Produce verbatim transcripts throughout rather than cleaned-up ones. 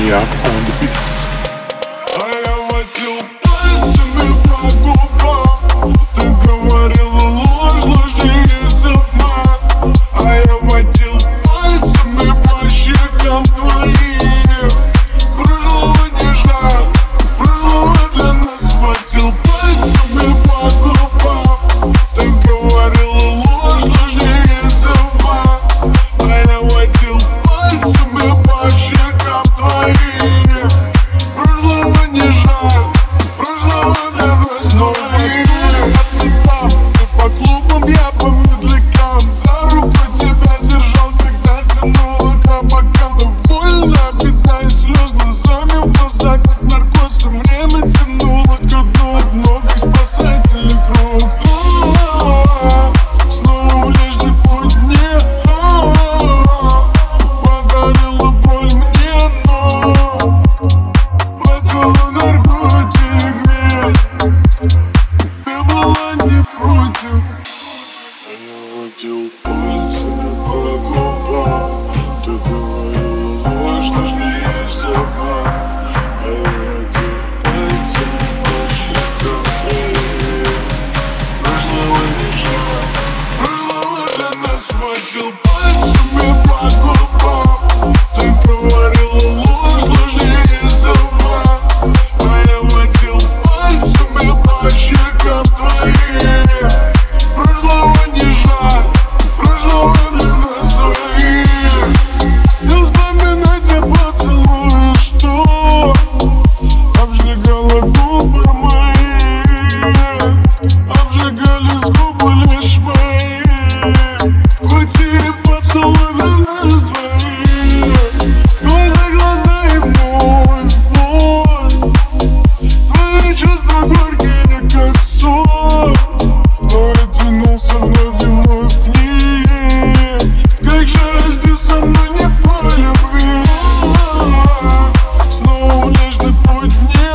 Maniac on the beats. А я водил пальцами по губам. Ты говорила ложь, ложь не есть обман. А я водил пальцами по щекам твоим. Прошлого не жаль, прошлого для нас. Водил пальцами по губам. Ты говорила ложь, ложь не есть обман. А я водил пальцами по щекам твоим. Прошлого не жаль, прошлого для нас. Но ты по клубам, я по медлякам. За руку тебя держал, когда тянула к бокам. Довольно беда и слез глазами в глазах, как наркоз. Время тянуло ко дну от многих спасателей круг. Снова влежный путь мне подарила боль мне, но платила наркотик мне. Ты была не против. А я водил пальцами по губам. Ты говорила ложь, ложь не есть обман. А я водил пальцами по щекам твоим. Прошлого не жаль, прошлого для нас. Водил пальцами по губам. Ты говорила ложь, ложь не есть обман. А я водил пальцами по щекам твоим. Прошлого не жаль, прошлого для нас своих. Не вспоминай те поцелуи, что обжигала губы мои. Обжигались губы лишь мои. Хоть и поцелуй для нас двоих. Твои глаза и боль, боль. Твои чувства горькие, как соль. Но я тянулся вновь и вновь к ним. Как жаль, ты со мной не по любви. Снова влежный путь мне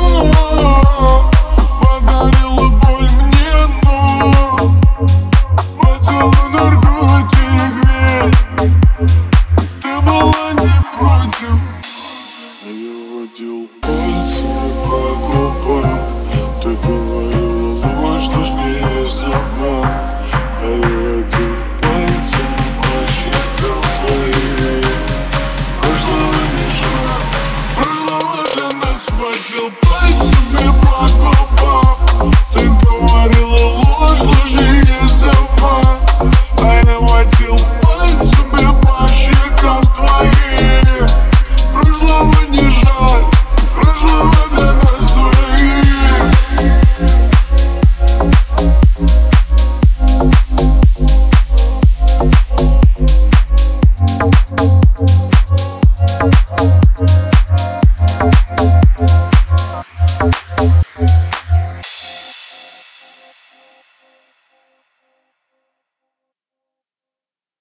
подарила боль мне, но платила наркотик мне. Ты была не против. А я водил пальцами по губам. Ты говорила ложь, ложь не есть обман. А я водил пальцами по щекам твоим. Прошлого не жаль, прошлого для нас. Водил